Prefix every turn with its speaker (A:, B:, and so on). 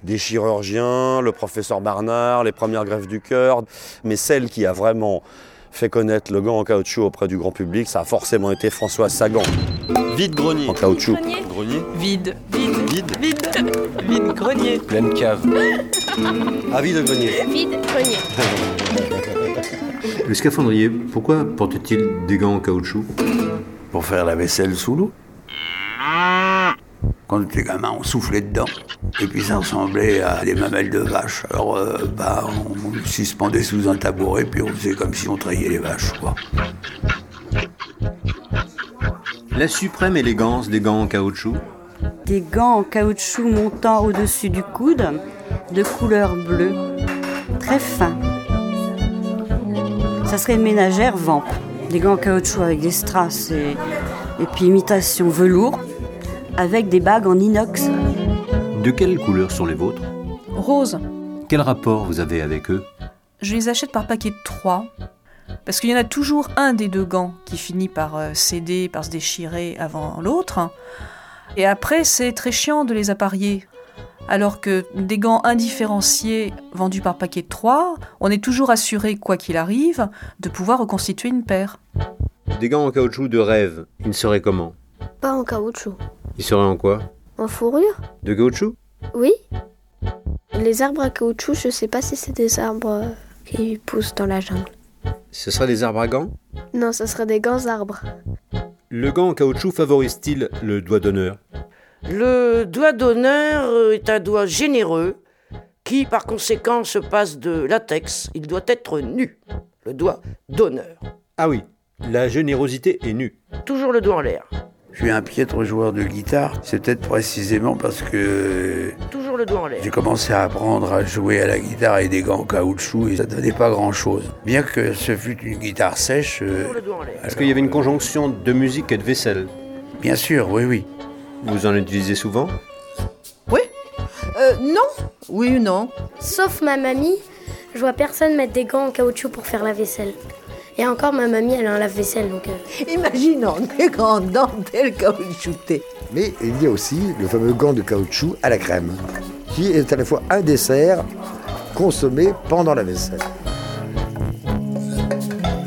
A: des chirurgiens, le professeur Barnard, les premières greffes du cœur. Mais celle qui a vraiment fait connaître le gant en caoutchouc auprès du grand public, ça a forcément été Françoise Sagan.
B: Vide-grenier.
A: En caoutchouc.
B: Grenier.
C: Vide.
B: Vide-grenier. Pleine cave.
A: Ah, vide-grenier.
D: Vide-grenier.
E: Le scaphandrier, pourquoi porte-t-il des gants en caoutchouc ?
F: Pour faire la vaisselle sous l'eau. Quand on était gamin, on soufflait dedans. Et puis ça ressemblait à des mamelles de vache. Alors, on suspendait sous un tabouret, puis on faisait comme si on trayait les vaches, quoi.
E: La suprême élégance des gants en caoutchouc.
G: Des gants en caoutchouc montant au-dessus du coude, de couleur bleue, très fins. Ça serait une ménagère Vamp. Des gants en caoutchouc avec des strass et puis imitation velours, avec des bagues en inox.
E: De quelle couleur sont les vôtres ?
C: Rose.
E: Quel rapport vous avez avec eux ?
C: Je les achète par paquet de 3. Parce qu'il y en a toujours un des 2 gants qui finit par céder, par se déchirer avant l'autre. Et après, c'est très chiant de les apparier. Alors que des gants indifférenciés vendus par paquet de 3, on est toujours assuré, quoi qu'il arrive, de pouvoir reconstituer une paire.
E: Des gants en caoutchouc de rêve, ils seraient comment ?
D: Pas en caoutchouc.
E: Ils seraient en quoi ?
D: En fourrure ?
E: De caoutchouc ?
D: Oui. Les arbres à caoutchouc, je sais pas si c'est des arbres qui poussent dans la jungle.
E: Ce seraient des arbres à gants ?
D: Non, ce serait des gants arbres.
E: Le gant en caoutchouc favorise-t-il le doigt d'honneur ?
H: Le doigt d'honneur est un doigt généreux qui, par conséquent, se passe de latex. Il doit être nu, le doigt d'honneur.
E: Ah oui, la générosité est nue.
H: Toujours le doigt en l'air.
F: Je suis un piètre joueur de guitare. C'est peut-être précisément parce que
H: Toujours le doigt en l'air.
F: j'ai commencé à apprendre à jouer à la guitare avec des gants en caoutchouc et ça donnait pas grand-chose. Bien que ce fût une guitare sèche...
H: Toujours le doigt en l'air.
E: Est-ce qu'il y avait une conjonction de musique et de vaisselle ?
F: Bien sûr, oui.
E: Vous en utilisez souvent ?
C: Oui. Non. Oui ou non.
D: Sauf ma mamie, je vois personne mettre des gants en caoutchouc pour faire la vaisselle. Et encore, ma mamie, elle a un lave-vaisselle, donc...
I: Imaginons des gants dentelles caoutchoutées.
J: Mais il y a aussi le fameux gant de caoutchouc à la crème, qui est à la fois un dessert consommé pendant la vaisselle.